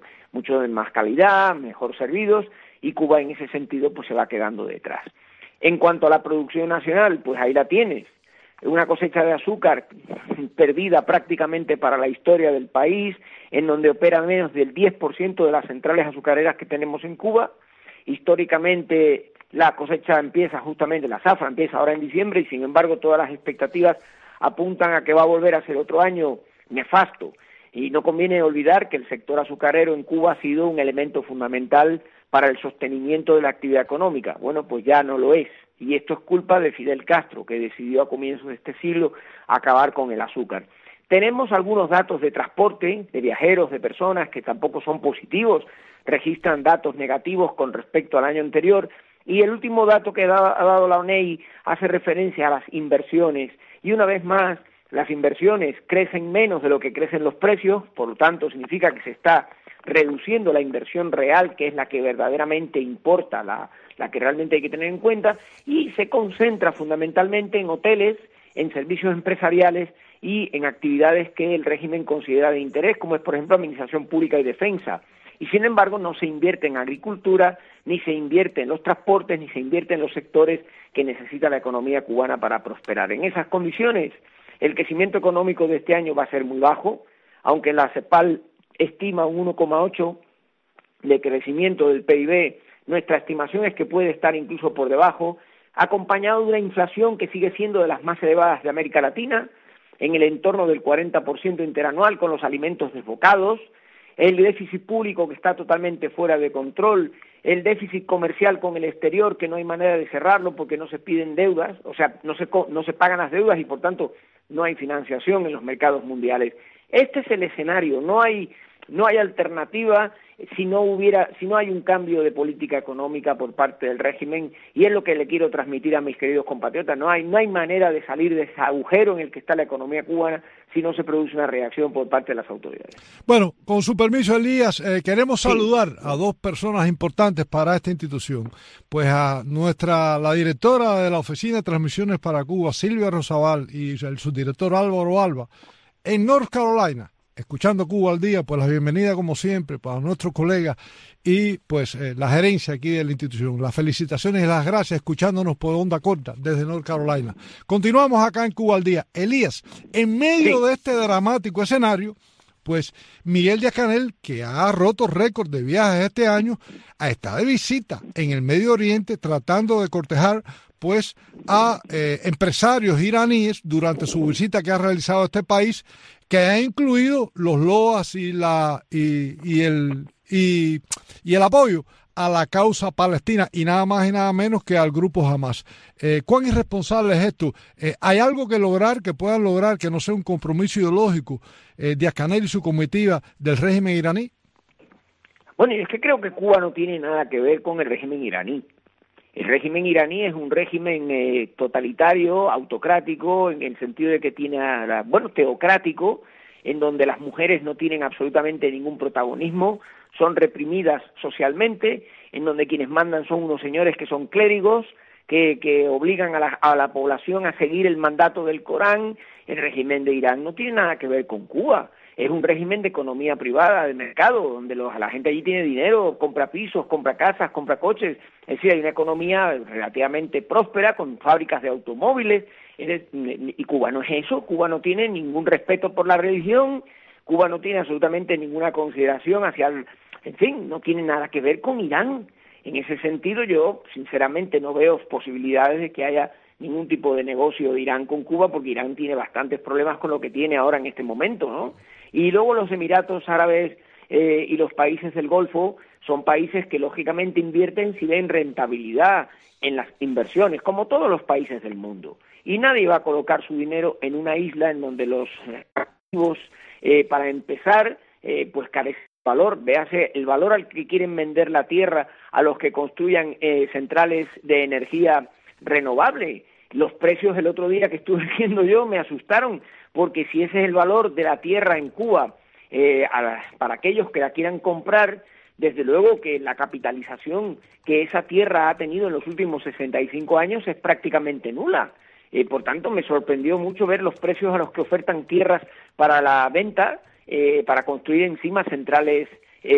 de más calidad, mejor servidos, y Cuba en ese sentido pues se va quedando detrás. En cuanto a la producción nacional, pues ahí la tienes. Una cosecha de azúcar perdida prácticamente para la historia del país, en donde opera menos del 10% de las centrales azucareras que tenemos en Cuba. Históricamente la cosecha la zafra empieza ahora en diciembre y sin embargo todas las expectativas apuntan a que va a volver a ser otro año nefasto. Y no conviene olvidar que el sector azucarero en Cuba ha sido un elemento fundamental para el sostenimiento de la actividad económica. Bueno, pues ya no lo es. Y esto es culpa de Fidel Castro, que decidió a comienzos de este siglo acabar con el azúcar. Tenemos algunos datos de transporte, de viajeros, de personas, que tampoco son positivos, registran datos negativos con respecto al año anterior, y el último dato que ha dado la ONEI hace referencia a las inversiones, y una vez más, las inversiones crecen menos de lo que crecen los precios, por lo tanto significa que se está reduciendo la inversión real, que es la que verdaderamente importa, la que realmente hay que tener en cuenta, y se concentra fundamentalmente en hoteles, en servicios empresariales y en actividades que el régimen considera de interés, como es, por ejemplo, administración pública y defensa. Y, sin embargo, no se invierte en agricultura, ni se invierte en los transportes, ni se invierte en los sectores que necesita la economía cubana para prosperar. En esas condiciones, el crecimiento económico de este año va a ser muy bajo, aunque la CEPAL estima un 1,8 de crecimiento del PIB, nuestra estimación es que puede estar incluso por debajo, acompañado de una inflación que sigue siendo de las más elevadas de América Latina, en el entorno del 40% interanual con los alimentos desbocados, el déficit público que está totalmente fuera de control, el déficit comercial con el exterior que no hay manera de cerrarlo porque no se piden deudas, o sea, no se pagan las deudas y por tanto no hay financiación en los mercados mundiales. Este es el escenario, no hay no hay alternativa si no hay un cambio de política económica por parte del régimen, y es lo que le quiero transmitir a mis queridos compatriotas. No hay manera de salir de ese agujero en el que está la economía cubana si no se produce una reacción por parte de las autoridades. Bueno, con su permiso, Elías, queremos saludar a dos personas importantes para esta institución. Pues a la directora de la Oficina de Transmisiones para Cuba, Silvia Rosabal, y el subdirector Álvaro Alba, en North Carolina, escuchando Cuba al Día. Pues la bienvenida, como siempre, para nuestros colegas y pues la gerencia aquí de la institución. Las felicitaciones y las gracias, escuchándonos por onda corta desde North Carolina. Continuamos acá en Cuba al Día. Elías, en medio de este dramático escenario, pues Miguel Díaz-Canel, que ha roto récord de viajes este año, está de visita en el Medio Oriente tratando de cortejar pues a empresarios iraníes durante su visita que ha realizado a este país, que ha incluido los loas y el apoyo a la causa palestina, y nada más y nada menos que al grupo Hamas. ¿Cuán irresponsable es esto? ¿Hay algo que puedan lograr que no sea un compromiso ideológico Díaz-Canel y su comitiva del régimen iraní? Bueno, y es que creo que Cuba no tiene nada que ver con el régimen iraní. El régimen iraní es un régimen totalitario, autocrático, en el sentido de que tiene, teocrático, en donde las mujeres no tienen absolutamente ningún protagonismo, son reprimidas socialmente, en donde quienes mandan son unos señores que son clérigos, que obligan a la población a seguir el mandato del Corán. El régimen de Irán no tiene nada que ver con Cuba. Es un régimen de economía privada, de mercado, donde la gente allí tiene dinero, compra pisos, compra casas, compra coches. Es decir, hay una economía relativamente próspera, con fábricas de automóviles, y Cuba no es eso. Cuba no tiene ningún respeto por la religión, Cuba no tiene absolutamente ninguna consideración no tiene nada que ver con Irán. En ese sentido, yo sinceramente no veo posibilidades de que haya ningún tipo de negocio de Irán con Cuba, porque Irán tiene bastantes problemas con lo que tiene ahora en este momento, ¿no? Y luego los Emiratos Árabes y los países del Golfo son países que lógicamente invierten si ven rentabilidad en las inversiones, como todos los países del mundo. Y nadie va a colocar su dinero en una isla en donde los activos, para empezar, pues carecen de valor. Véase el valor al que quieren vender la tierra a los que construyan centrales de energía renovable. Los precios el otro día que estuve viendo yo me asustaron, porque si ese es el valor de la tierra en Cuba, para aquellos que la quieran comprar, desde luego que la capitalización que esa tierra ha tenido en los últimos 65 años es prácticamente nula. Por tanto, me sorprendió mucho ver los precios a los que ofertan tierras para la venta, para construir encima centrales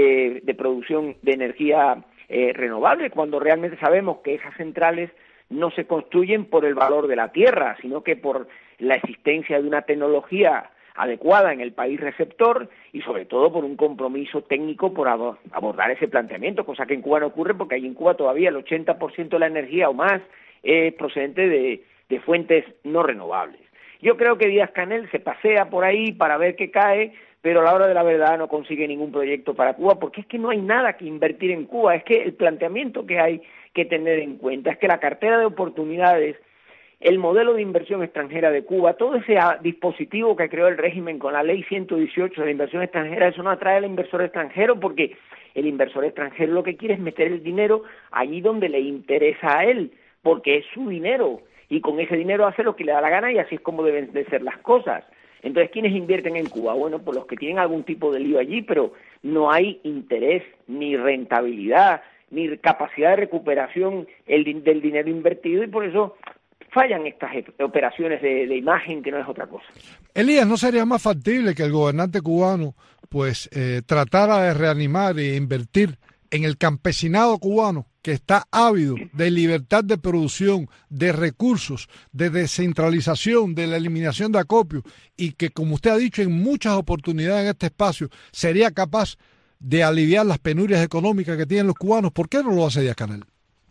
de producción de energía renovable, cuando realmente sabemos que esas centrales no se construyen por el valor de la tierra, sino que por la existencia de una tecnología adecuada en el país receptor y sobre todo por un compromiso técnico por abordar ese planteamiento, cosa que en Cuba no ocurre, porque ahí en Cuba todavía el 80% de la energía o más es procedente de fuentes no renovables. Yo creo que Díaz-Canel se pasea por ahí para ver qué cae, pero a la hora de la verdad no consigue ningún proyecto para Cuba, porque es que no hay nada que invertir en Cuba. Es que el planteamiento que hay que tener en cuenta es que la cartera de oportunidades, el modelo de inversión extranjera de Cuba, todo ese dispositivo que creó el régimen con la ley 118 de la inversión extranjera, eso no atrae al inversor extranjero, porque el inversor extranjero lo que quiere es meter el dinero allí donde le interesa a él, porque es su dinero, y con ese dinero hace lo que le da la gana, y así es como deben de ser las cosas. Entonces, ¿quiénes invierten en Cuba? Bueno, pues los que tienen algún tipo de lío allí, pero no hay interés, ni rentabilidad, ni capacidad de recuperación del dinero invertido, y por eso fallan estas operaciones de imagen, que no es otra cosa. Elías, ¿no sería más factible que el gobernante cubano pues tratara de reanimar e invertir en el campesinado cubano, que está ávido de libertad de producción, de recursos, de descentralización, de la eliminación de acopio, y que, como usted ha dicho en muchas oportunidades en este espacio, sería capaz de aliviar las penurias económicas que tienen los cubanos? ¿Por qué no lo hace Díaz-Canel?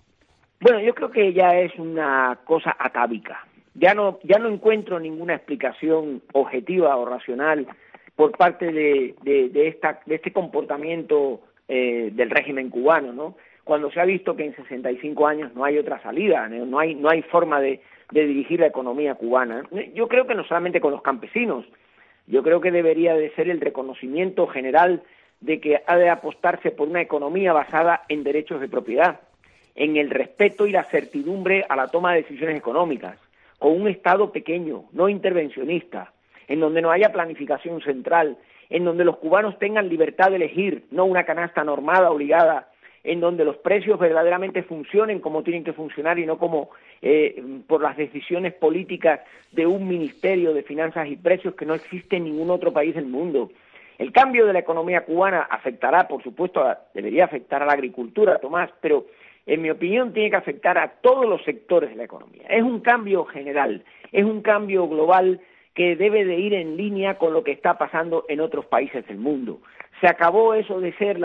Bueno, yo creo que ya es una cosa atávica. Ya no encuentro ninguna explicación objetiva o racional por parte de este comportamiento del régimen cubano, ¿no? Cuando se ha visto que en 65 años no hay otra salida, no hay forma de dirigir la economía cubana. Yo creo que no solamente con los campesinos, yo creo que debería de ser el reconocimiento general de que ha de apostarse por una economía basada en derechos de propiedad, en el respeto y la certidumbre a la toma de decisiones económicas, con un Estado pequeño, no intervencionista, en donde no haya planificación central, en donde los cubanos tengan libertad de elegir, no una canasta normada, obligada, en donde los precios verdaderamente funcionen como tienen que funcionar y no como por las decisiones políticas de un Ministerio de Finanzas y Precios que no existe en ningún otro país del mundo. El cambio de la economía cubana afectará, por supuesto, debería afectar a la agricultura, Tomás, pero en mi opinión tiene que afectar a todos los sectores de la economía. Es un cambio general, es un cambio global que debe de ir en línea con lo que está pasando en otros países del mundo. Se acabó eso de ser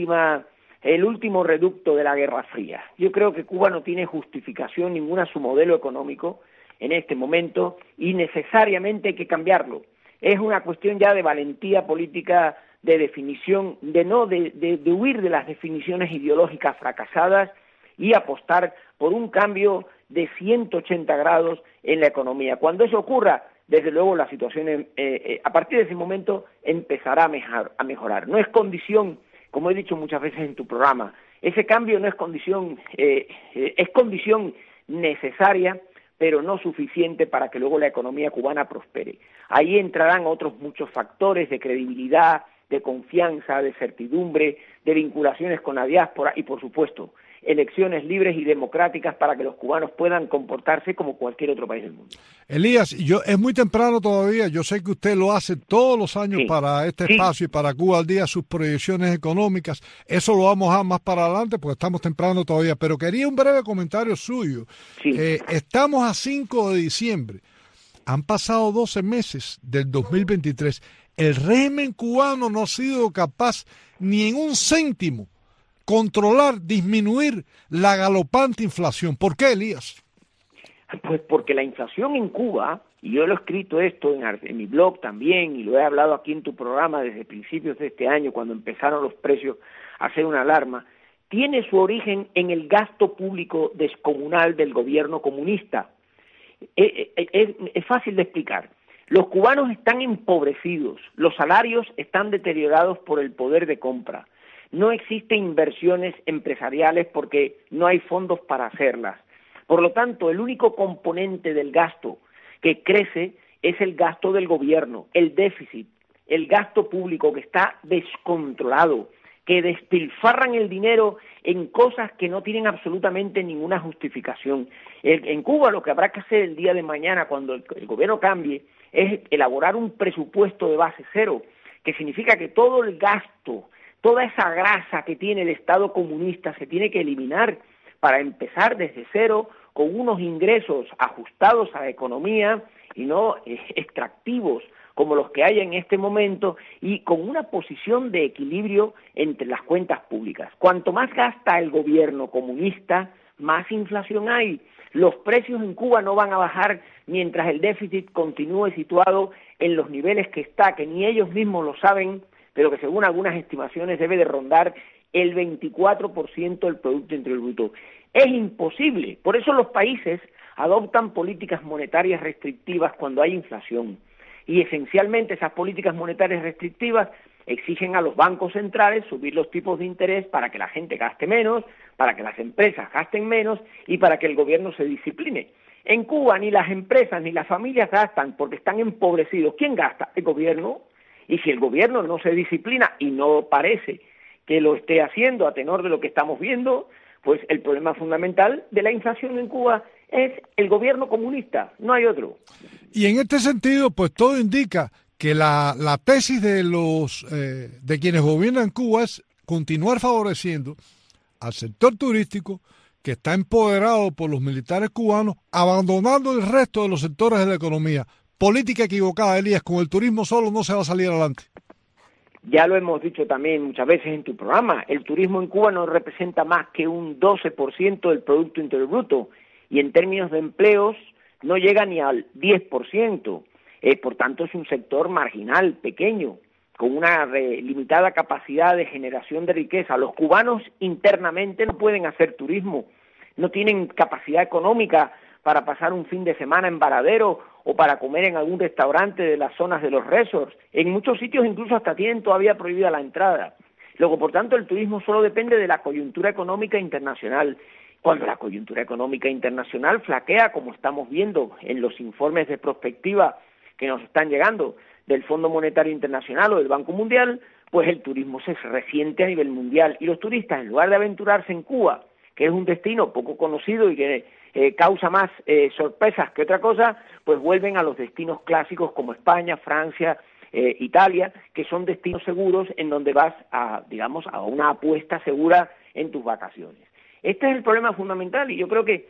el último reducto de la Guerra Fría. Yo creo que Cuba no tiene justificación ninguna a su modelo económico en este momento y necesariamente hay que cambiarlo. Es una cuestión ya de valentía política, de definición, de huir de las definiciones ideológicas fracasadas y apostar por un cambio de 180 grados en la economía. Cuando eso ocurra, desde luego la situación a partir de ese momento empezará a mejorar. No es condición, como he dicho muchas veces en tu programa, ese cambio no es condición, es condición necesaria, pero no suficiente para que luego la economía cubana prospere. Ahí entrarán otros muchos factores de credibilidad, de confianza, de certidumbre, de vinculaciones con la diáspora y, por supuesto, elecciones libres y democráticas para que los cubanos puedan comportarse como cualquier otro país del mundo. Elías, es muy temprano todavía, yo sé que usted lo hace todos los años para este espacio y para Cuba al Día, sus proyecciones económicas, eso lo vamos a más para adelante porque estamos temprano todavía, pero quería un breve comentario suyo. Estamos a 5 de diciembre, han pasado 12 meses del 2023, el régimen cubano no ha sido capaz ni en un céntimo controlar, disminuir la galopante inflación. ¿Por qué, Elías? Pues porque la inflación en Cuba, y yo lo he escrito esto en mi blog también, y lo he hablado aquí en tu programa desde principios de este año, cuando empezaron los precios a hacer una alarma, tiene su origen en el gasto público descomunal del gobierno comunista. Es fácil de explicar. Los cubanos están empobrecidos, los salarios están deteriorados por el poder de compra. No existen inversiones empresariales porque no hay fondos para hacerlas. Por lo tanto, el único componente del gasto que crece es el gasto del gobierno, el déficit, el gasto público que está descontrolado, que despilfarran el dinero en cosas que no tienen absolutamente ninguna justificación. En Cuba lo que habrá que hacer el día de mañana, cuando el gobierno cambie, es elaborar un presupuesto de base cero, que significa que todo el gasto, toda esa grasa que tiene el Estado comunista se tiene que eliminar para empezar desde cero con unos ingresos ajustados a la economía y no extractivos como los que hay en este momento y con una posición de equilibrio entre las cuentas públicas. Cuanto más gasta el gobierno comunista, más inflación hay. Los precios en Cuba no van a bajar mientras el déficit continúe situado en los niveles que está, que ni ellos mismos lo saben, pero que según algunas estimaciones debe de rondar el 24% del Producto Interior Bruto. Es imposible, por eso los países adoptan políticas monetarias restrictivas cuando hay inflación. Y esencialmente esas políticas monetarias restrictivas exigen a los bancos centrales subir los tipos de interés para que la gente gaste menos, para que las empresas gasten menos y para que el gobierno se discipline. En Cuba ni las empresas ni las familias gastan porque están empobrecidos. ¿Quién gasta? El gobierno. Y si el gobierno no se disciplina, y no parece que lo esté haciendo a tenor de lo que estamos viendo, pues el problema fundamental de la inflación en Cuba es el gobierno comunista, no hay otro. Y en este sentido, pues todo indica que la tesis de de quienes gobiernan Cuba es continuar favoreciendo al sector turístico que está empoderado por los militares cubanos, abandonando el resto de los sectores de la economía. Política equivocada, Elías, con el turismo solo no se va a salir adelante. Ya lo hemos dicho también muchas veces en tu programa, el turismo en Cuba no representa más que un 12% del Producto Interior Bruto y en términos de empleos no llega ni al 10%. Por tanto, es un sector marginal, pequeño, con una limitada capacidad de generación de riqueza. Los cubanos internamente no pueden hacer turismo, no tienen capacidad económica para pasar un fin de semana en Varadero o para comer en algún restaurante de las zonas de los resorts. En muchos sitios incluso hasta tienen todavía prohibida la entrada. Luego, por tanto, el turismo solo depende de la coyuntura económica internacional. Cuando la coyuntura económica internacional flaquea, como estamos viendo en los informes de prospectiva que nos están llegando del Fondo Monetario Internacional o del Banco Mundial, pues el turismo se resiente a nivel mundial. Y los turistas, en lugar de aventurarse en Cuba, que es un destino poco conocido y que causa más sorpresas que otra cosa, pues vuelven a los destinos clásicos como España, Francia, Italia, que son destinos seguros en donde vas a, digamos, a una apuesta segura en tus vacaciones. Este es el problema fundamental y yo creo que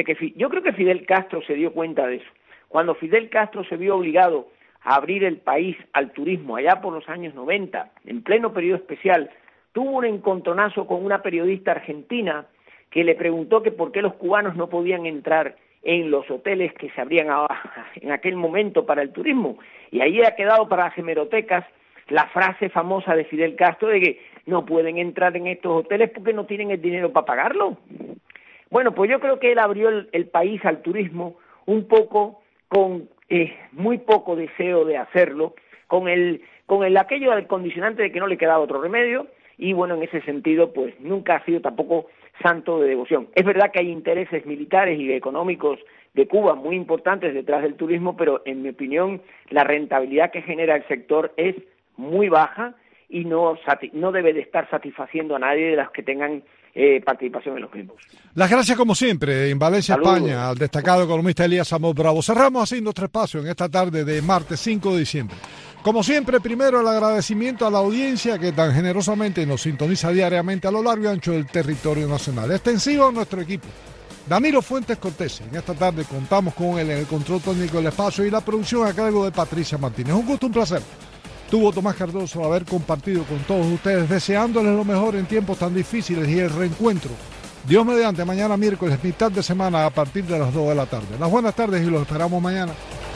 Fidel Castro se dio cuenta de eso. Cuando Fidel Castro se vio obligado a abrir el país al turismo allá por los años 90, en pleno periodo especial, tuvo un encontronazo con una periodista argentina que le preguntó que por qué los cubanos no podían entrar en los hoteles que se abrían en aquel momento para el turismo. Y ahí ha quedado para las hemerotecas la frase famosa de Fidel Castro de que no pueden entrar en estos hoteles porque no tienen el dinero para pagarlo. Bueno, pues yo creo que él abrió el país al turismo un poco con muy poco deseo de hacerlo, con aquello del condicionante de que no le quedaba otro remedio, y bueno, en ese sentido, pues nunca ha sido tampoco santo de devoción. Es verdad que hay intereses militares y económicos de Cuba muy importantes detrás del turismo, pero en mi opinión la rentabilidad que genera el sector es muy baja y no debe de estar satisfaciendo a nadie de las que tengan participación en los mismos. Las gracias como siempre en Valencia, Saludos. España, al destacado economista Elías Amos Bravo. Cerramos así nuestro espacio en esta tarde de martes 5 de diciembre. Como siempre, primero el agradecimiento a la audiencia que tan generosamente nos sintoniza diariamente a lo largo y ancho del territorio nacional. Extensivo a nuestro equipo. Danilo Fuentes Cortés. En esta tarde contamos con él en el control técnico del espacio y la producción a cargo de Patricia Martínez. Un gusto, un placer. Tuvo Tomás Cardoso haber compartido con todos ustedes, deseándoles lo mejor en tiempos tan difíciles y el reencuentro. Dios mediante, mañana miércoles, mitad de semana a partir de las 2 de la tarde. Las buenas tardes y los esperamos mañana.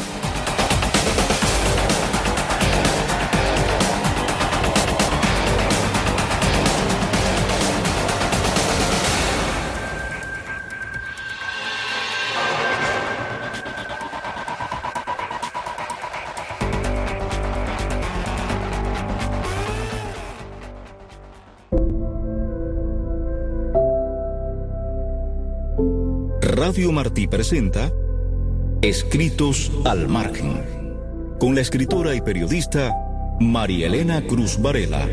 Radio Martí presenta Escritos al Margen, con la escritora y periodista María Elena Cruz Varela.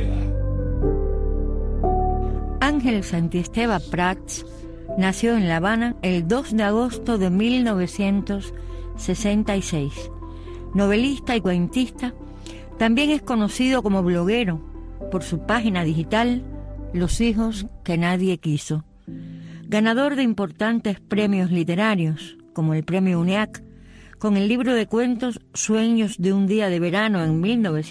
Ángel Santisteban Prats nació en La Habana el 2 de agosto de 1966. Novelista y cuentista, también es conocido como bloguero por su página digital Los hijos que nadie quiso. Ganador de importantes premios literarios, como el Premio UNEAC, con el libro de cuentos Sueños de un día de verano en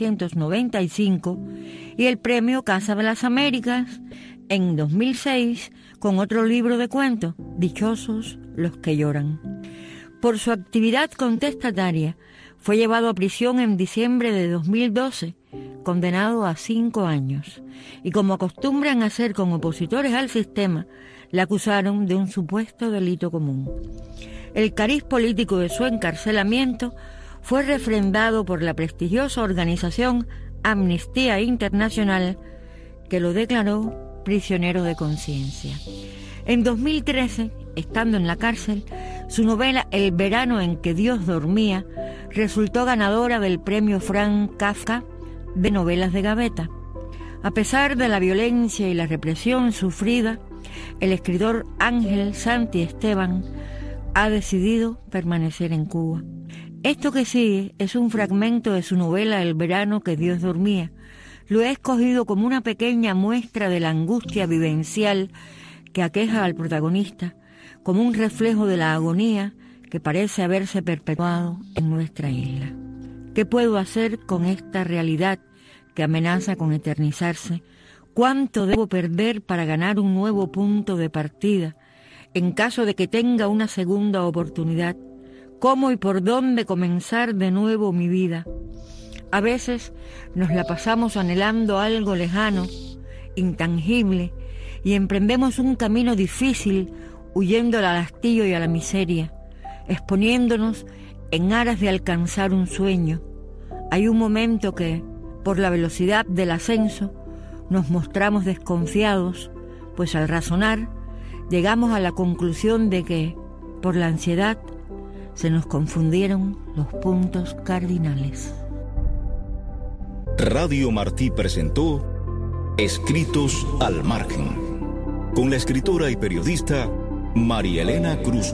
1995, y el Premio Casa de las Américas en 2006, con otro libro de cuentos, Dichosos los que lloran. Por su actividad contestataria, fue llevado a prisión en diciembre de 2012, condenado a 5 años, y como acostumbran hacer con opositores al sistema, le acusaron de un supuesto delito común. El cariz político de su encarcelamiento fue refrendado por la prestigiosa organización Amnistía Internacional, que lo declaró prisionero de conciencia. En 2013, estando en la cárcel, su novela El verano en que Dios dormía resultó ganadora del premio Franz Kafka de novelas de gaveta. A pesar de la violencia y la represión sufrida, el escritor Ángel Santisteban ha decidido permanecer en Cuba. Esto que sigue es un fragmento de su novela El verano que Dios dormía. Lo he escogido como una pequeña muestra de la angustia vivencial que aqueja al protagonista, como un reflejo de la agonía que parece haberse perpetuado en nuestra isla. ¿Qué puedo hacer con esta realidad que amenaza con eternizarse? ¿Cuánto debo perder para ganar un nuevo punto de partida en caso de que tenga una segunda oportunidad? ¿Cómo y por dónde comenzar de nuevo mi vida? A veces nos la pasamos anhelando algo lejano, intangible, y emprendemos un camino difícil huyendo al hastío y a la miseria, exponiéndonos en aras de alcanzar un sueño. Hay un momento que, por la velocidad del ascenso, nos mostramos desconfiados, pues al razonar llegamos a la conclusión de que, por la ansiedad, se nos confundieron los puntos cardinales. Radio Martí presentó Escritos al Margen, con la escritora y periodista María Elena Cruz.